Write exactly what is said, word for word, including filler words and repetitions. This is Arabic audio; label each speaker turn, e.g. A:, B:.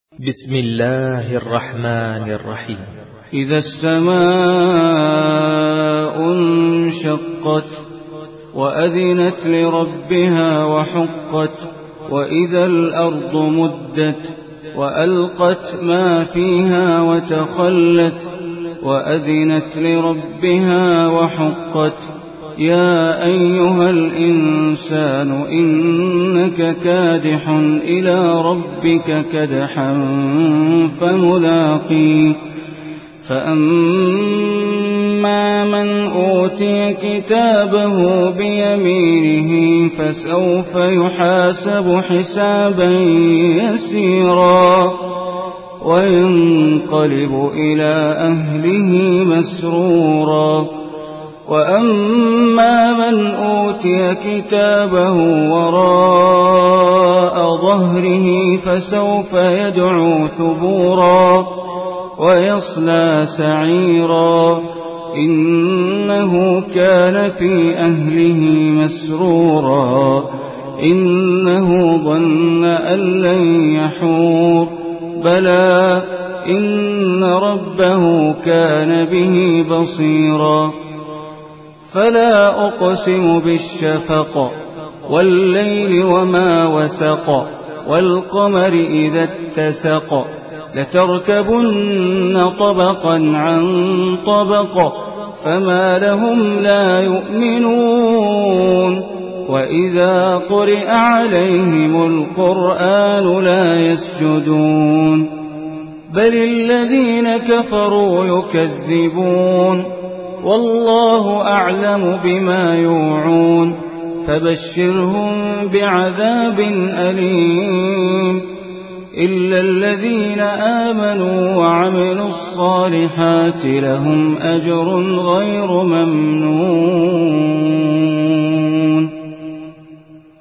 A: بسم الله الرحمن الرحيم.
B: إذا السماء انشقت وأذنت لربها وحقت وإذا الأرض مدت وألقت ما فيها وتخلت وأذنت لربها وحقت يا أيها الإنسان إنك كادح إلى ربك كدحا فملاقيه فأما من أوتي كتابه بيمينه فسوف يحاسب حسابا يسيرا وينقلب إلى أهله مسرورا وأما من أوتي كتابه وراء ظهره فسوف يدعو ثبورا ويصلى سعيرا إنه كان في أهله مسرورا إنه ظن أن لن يحور بلى إن ربه كان به بصيرا فلا أقسم بالشفق والليل وما وسق والقمر إذا اتسق لتركبن طبقا عن طبق فما لهم لا يؤمنون وإذا قرئ عليهم القرآن لا يسجدون بل الذين كفروا يكذبون والله أعلم بما يوعون فبشرهم بعذاب أليم إلا الذين آمنوا وعملوا الصالحات لهم أجر غير ممنون.